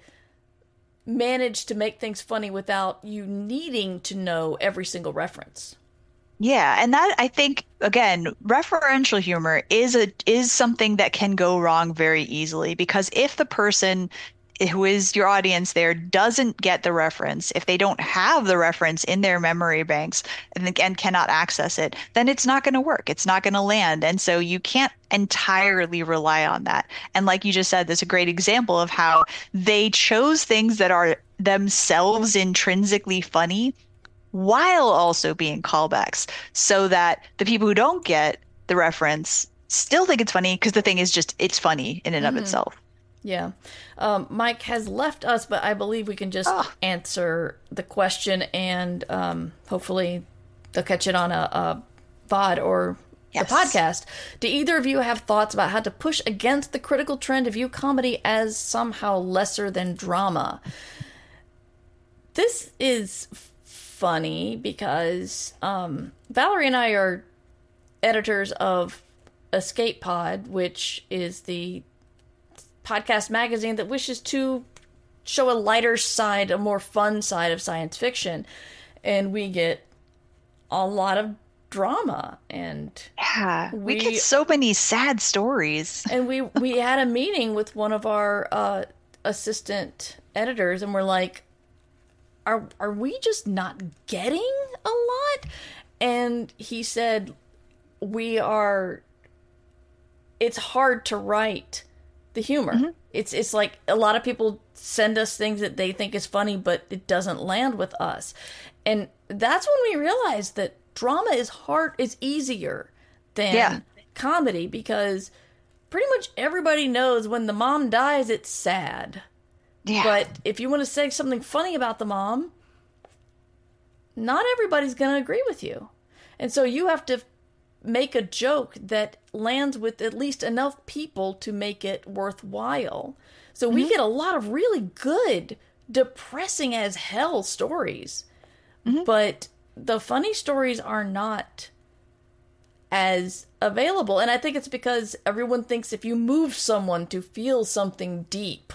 manage to make things funny without you needing to know every single reference. Yeah, and that I think again, referential humor is a is something that can go wrong very easily because if the person who is your audience there doesn't get the reference, if they don't have the reference in their memory banks and, and cannot access it, then it's not going to work. It's not going to land. And so you can't entirely rely on that. And like you just said, that's a great example of how they chose things that are themselves intrinsically funny while also being callbacks so that the people who don't get the reference still think it's funny because the thing is just it's funny in and of itself. Yeah. Um, Mike has left us, but I believe we can just Oh. answer the question and um, hopefully they'll catch it on a, a V O D or Yes. the podcast. Do either of you have thoughts about how to push against the critical trend to view comedy as somehow lesser than drama? This is funny because um, Valerie and I are editors of Escape Pod, which is the podcast magazine that wishes to show a lighter side, a more fun side of science fiction. And we get a lot of drama and Yeah, we, We- get so many sad stories. and we we had a meeting with one of our uh, assistant editors and we're like, are are we just not getting a lot? And he said, we are, it's hard to write the humor. It's it's like a lot of people send us things that they think is funny, but it doesn't land with us. And that's when we realized that drama is hard, is easier than Yeah. comedy because pretty much everybody knows when the mom dies, it's sad. Yeah. But if you want to say something funny about the mom, not everybody's going to agree with you. And so you have to make a joke that lands with at least enough people to make it worthwhile. So we get a lot of really good, depressing as hell stories. But the funny stories are not as available. And I think it's because everyone thinks if you move someone to feel something deep,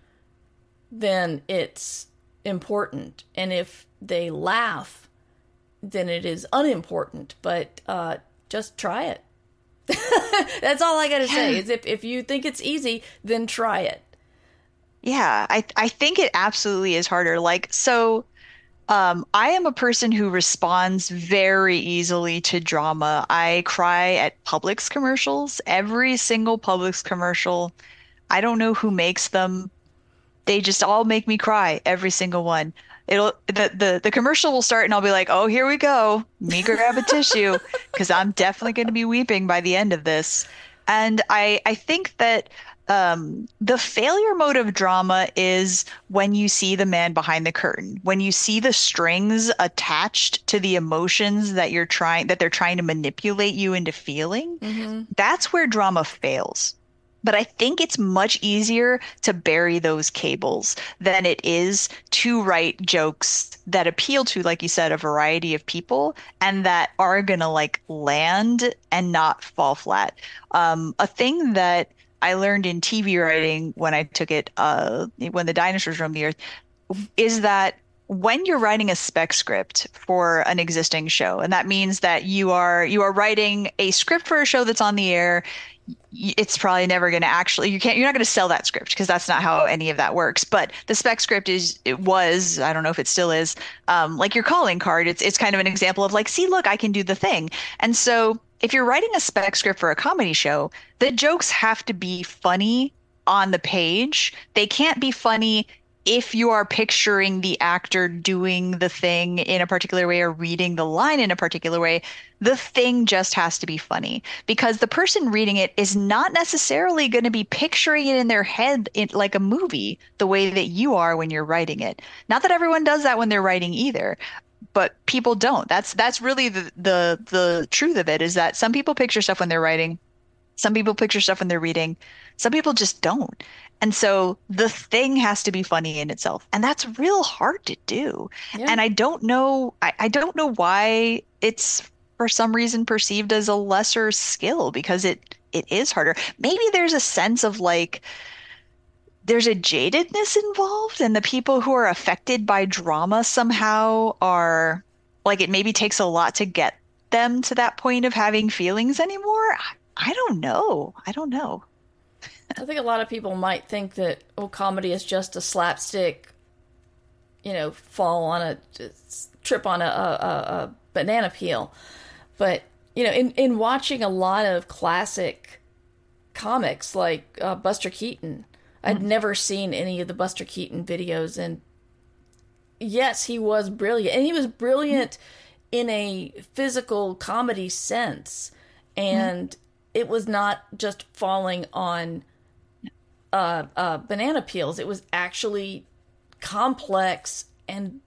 then it's important. And if they laugh, then it is unimportant. But uh, just try it. That's all I got to say is if, if you think it's easy, then try it. Yeah, I I think it absolutely is harder. Like, so um, I am a person who responds very easily to drama. I cry at Publix commercials, every single Publix commercial. I don't know who makes them. They just all make me cry, every single one. it'll the, the the commercial will start and I'll be like, oh, here we go. Me grab a tissue because I'm definitely going to be weeping by the end of this. And I I think that um, the failure mode of drama is when you see the man behind the curtain, when you see the strings attached to the emotions that you're trying that they're trying to manipulate you into feeling. Mm-hmm. That's where drama fails. But I think it's much easier to bury those cables than it is to write jokes that appeal to, like you said, a variety of people and that are gonna like land and not fall flat. Um, a thing that I learned in T V writing when I took it, uh, when the dinosaurs roamed the earth, is that when you're writing a spec script for an existing show, and that means that you are you are writing a script for a show that's on the air, it's probably never going to actually you can't you're not going to sell that script because that's not how any of that works. But the spec script is it was I don't know if it still is um, like your calling card. It's it's kind of an example of like, see, look, I can do the thing. And so if you're writing a spec script for a comedy show, the jokes have to be funny on the page. They can't be funny if you are picturing the actor doing the thing in a particular way or reading the line in a particular way. The thing just has to be funny because the person reading it is not necessarily going to be picturing it in their head in, like a movie the way that you are when you're writing it. Not that everyone does that when they're writing either, but people don't. That's that's really the the the truth of it is that some people picture stuff when they're writing, some people picture stuff when they're reading, some people just don't. And so the thing has to be funny in itself. And that's real hard to do. Yeah. And I don't know, I, I don't know why it's for some reason perceived as a lesser skill because it it is harder. Maybe there's a sense of like there's a jadedness involved and the people who are affected by drama somehow are like it maybe takes a lot to get them to that point of having feelings anymore. I, I don't know. I don't know. I think a lot of people might think that, oh, comedy is just a slapstick, you know, fall on a, trip on a, a, a banana peel. But, you know, in, in watching a lot of classic comics like uh, Buster Keaton, I'd mm-hmm. never seen any of the Buster Keaton videos. And yes, he was brilliant. And he was brilliant mm-hmm. in a physical comedy sense. And mm-hmm. it was not just falling on Uh, uh, banana peels. It was actually complex and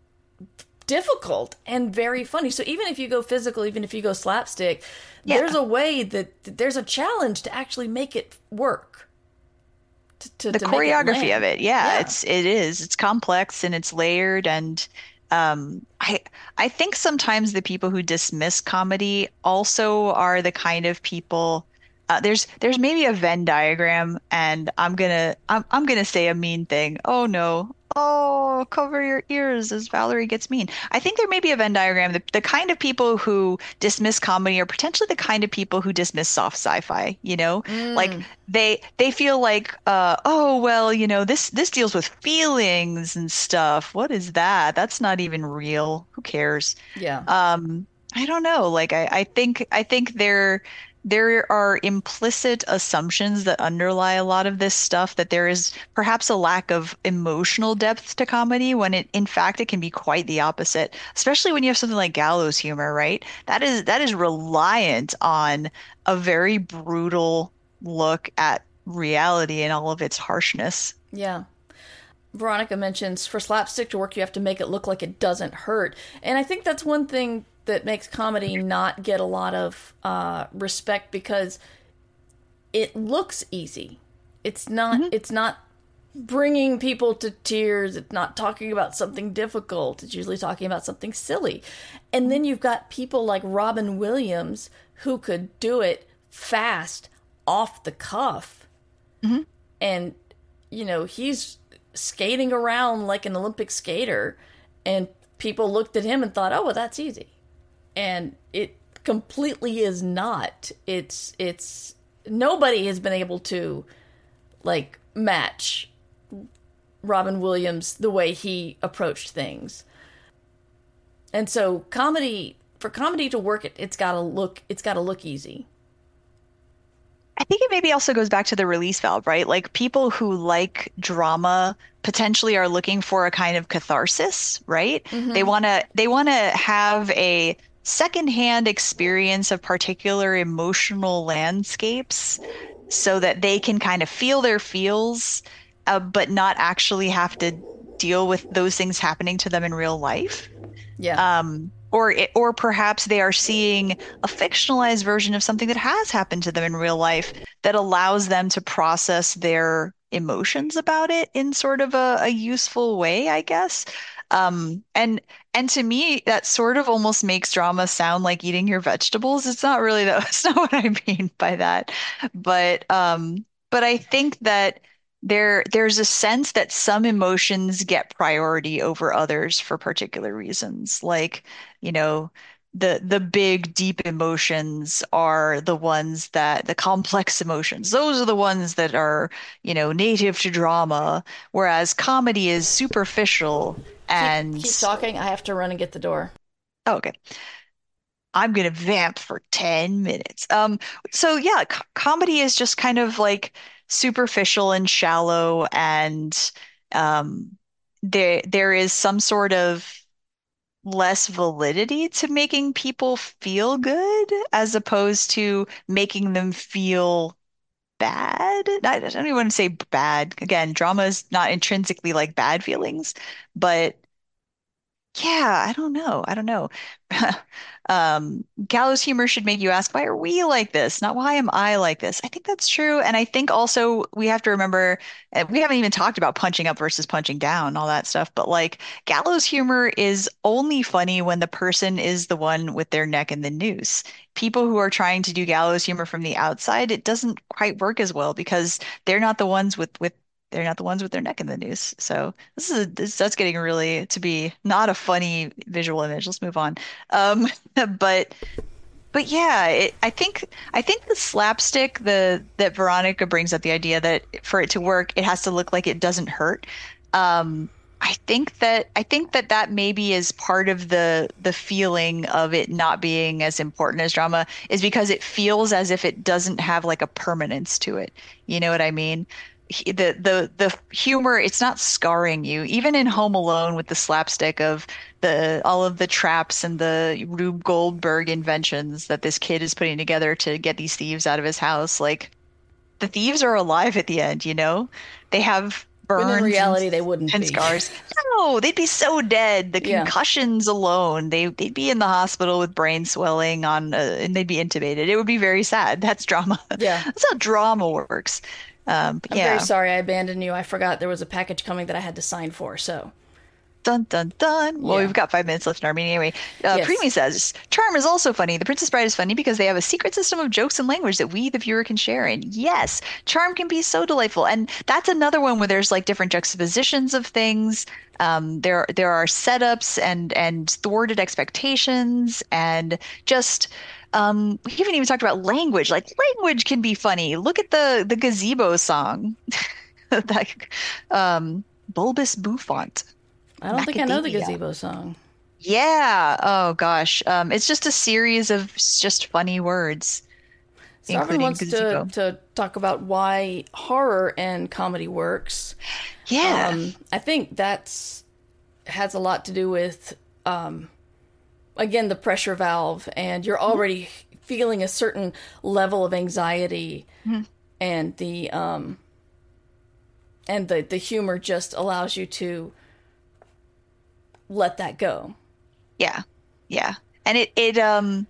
difficult and very funny. So even if you go physical, even if you go slapstick, yeah. there's a way that there's a challenge to actually make it work. To, to, the to choreography it of it, yeah, yeah, it's it is. It's complex and it's layered, and um, I I think sometimes the people who dismiss comedy also are the kind of people. Uh, there's there's maybe a Venn diagram, and I'm gonna I'm I'm gonna say a mean thing. Oh no. Oh, cover your ears as Valerie gets mean. I think there may be a Venn diagram. The, the kind of people who dismiss comedy are potentially the kind of people who dismiss soft sci-fi, you know? Mm. Like they they feel like, uh, oh well, you know, this this deals with feelings and stuff. What is that? That's not even real. Who cares? Yeah. Um, I don't know. Like I, I think I think they're there are implicit assumptions that underlie a lot of this stuff, that there is perhaps a lack of emotional depth to comedy when it, in fact, it can be quite the opposite, especially when you have something like gallows humor, right? That is that is reliant on a very brutal look at reality and all of its harshness. Yeah. Veronica mentions for slapstick to work, you have to make it look like it doesn't hurt. And I think that's one thing that makes comedy not get a lot of uh, respect because it looks easy. It's not, mm-hmm. it's not bringing people to tears. It's not talking about something difficult. It's usually talking about something silly. And then you've got people like Robin Williams who could do it fast, off the cuff. Mm-hmm. And, you know, he's skating around like an Olympic skater, and people looked at him and thought, oh, well, that's easy. And it completely is not. It's, it's, nobody has been able to, like, match Robin Williams the way he approached things. And so comedy, for comedy to work, it, it's gotta look, it's gotta look easy. I think it maybe also goes back to the release valve, right? Like people who like drama potentially are looking for a kind of catharsis, right? They Mm-hmm. want to they want to have a secondhand experience of particular emotional landscapes so that they can kind of feel their feels, uh, but not actually have to deal with those things happening to them in real life. Yeah. Um, or it, or perhaps they are seeing a fictionalized version of something that has happened to them in real life that allows them to process their emotions about it in sort of a, a useful way, I guess. Um, and and to me, that sort of almost makes drama sound like eating your vegetables. It's not really that, that's not what I mean by that. But um, but I think that there there's a sense that some emotions get priority over others for particular reasons. Like, you know, the the big deep emotions are the ones that the complex emotions. Those are the ones that are, you know, native to drama, whereas comedy is superficial Keep and keep talking. I have to run and get the door. oh, okay. I'm gonna vamp for ten minutes. Um, so yeah, co comedy is just kind of like superficial and shallow, and um, there there is some sort of less validity to making people feel good as opposed to making them feel bad. I, I don't even want to say bad. Again, drama is not intrinsically like bad feelings, but yeah, I don't know. I don't know. Um, gallows humor should make you ask, why are we like this? Not why am I like this? I think that's true. And I think also we have to remember, uh, we haven't even talked about punching up versus punching down, all that stuff, but like gallows humor is only funny when the person is the one with their neck in the noose. People who are trying to do gallows humor from the outside, it doesn't quite work as well because they're not the ones with with they're not the ones with their neck in the noose. So this is a, this that's getting really to be not a funny visual image. Let's move on. Um, but but yeah, it, I think I think the slapstick the that Veronica brings up the idea that for it to work, it has to look like it doesn't hurt. Um, I think that I think that that maybe is part of the the feeling of it not being as important as drama is because it feels as if it doesn't have like a permanence to it. You know what I mean? He- The the the humor, it's not scarring you. Even in Home Alone with the slapstick of the all of the traps and the Rube Goldberg inventions that this kid is putting together to get these thieves out of his house, like the thieves are alive at the end, you know? They have When in burns and reality, they wouldn't and be. scars. No, they'd be so dead. The Yeah. concussions alone, they they'd be in the hospital with brain swelling on, uh, and they'd be intubated. It would be very sad. That's drama. Yeah. That's how drama works. Um, but I'm very yeah. sorry I abandoned you. I forgot there was a package coming that I had to sign for. So, Dun dun dun. Well, yeah. we've got five minutes left in our meeting anyway. Uh, Yes. Preemi says, Charm is also funny. The Princess Bride is funny because they have a secret system of jokes and language that we, the viewer, can share. And yes, Charm can be so delightful. And that's another one where there's like different juxtapositions of things. Um, there there are setups and and thwarted expectations and just um, we haven't even talked about language. Like language can be funny. Look at the the gazebo song. That um, Bulbous Bouffant. I don't think I know the Macadamia. gazebo song. Yeah. Oh gosh. Um, it's just a series of s- just funny words, Starvin including wants to, gazebo. to talk about why horror and comedy works. Yeah. Um, I think that's has a lot to do with, um, again, the pressure valve, and you're already feeling a certain level of anxiety, Mhm. and the um, and the the humor just allows you to let that go. Yeah. Yeah. And it it um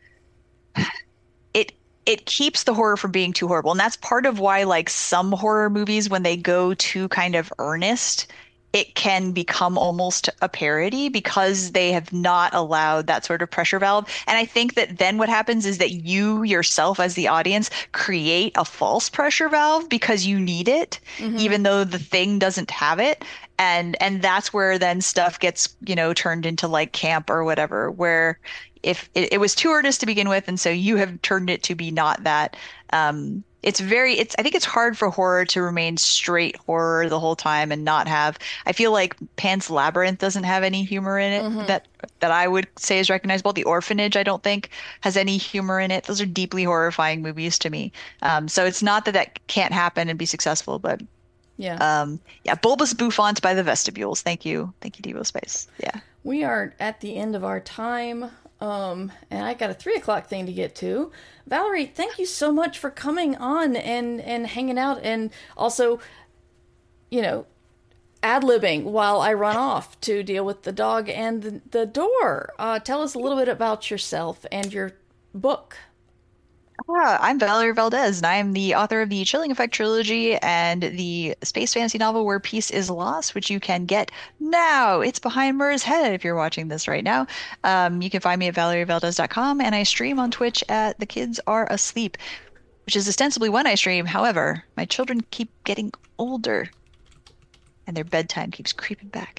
it it keeps the horror from being too horrible. And that's part of why like some horror movies when they go too kind of earnest, it can become almost a parody because they have not allowed that sort of pressure valve. And I think that then what happens is that you yourself as the audience create a false pressure valve because you need it, even though the thing doesn't have it. And and that's where then stuff gets, you know, turned into like camp or whatever, where if it, it was too earnest to begin with, and so you have turned it to be not that. Um, It's very, it's, I think it's hard for horror to remain straight horror the whole time and not have, I feel like Pan's Labyrinth doesn't have any humor in it Mm-hmm. that that I would say is recognizable. The Orphanage, I don't think has any humor in it. Those are deeply horrifying movies to me. Um, so it's not that that can't happen and be successful, but Yeah. um, yeah, Bulbous Bouffant by the Vestibules. Thank you. Thank you, Devo Space. Yeah. We are at the end of our time, um, and I got a three o'clock thing to get to. Valerie, thank you so much for coming on and, and hanging out, and also, you know, ad-libbing while I run off to deal with the dog and the, the door. Uh, tell us a little bit about yourself and your book. Ah, I'm Valerie Valdez, and I am the author of the Chilling Effect trilogy and the space fantasy novel Where Peace is Lost, which you can get now. It's behind Murr's head if you're watching this right now. Um, you can find me at valerie valdez dot com, and I stream on Twitch at The Kids Are Asleep, which is ostensibly when I stream. However, my children keep getting older, and their bedtime keeps creeping back.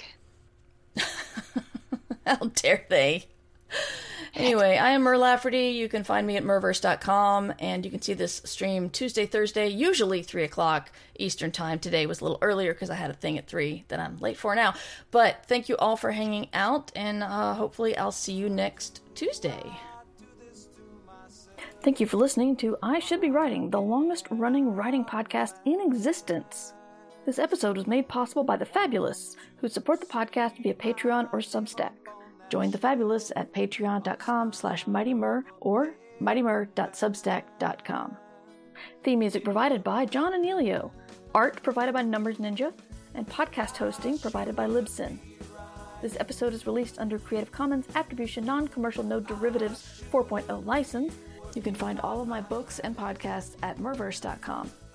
How dare they? Anyway, I am Mur Lafferty. You can find me at murverse dot com, and you can see this stream Tuesday, Thursday, usually three o'clock Eastern Time. Today was a little earlier because I had a thing at three that I'm late for now. But thank you all for hanging out, and uh, hopefully I'll see you next Tuesday. Thank you for listening to I Should Be Writing, the longest-running writing podcast in existence. This episode was made possible by the Fabulous, who support the podcast via Patreon or Substack. Join the Fabulous at patreon dot com slash mightymur or mightymur dot substack dot com. Theme music provided by John Anelio, art provided by Numbers Ninja, and podcast hosting provided by Libsyn. This episode is released under Creative Commons Attribution Non-Commercial No Derivatives four point oh license. You can find all of my books and podcasts at murverse dot com.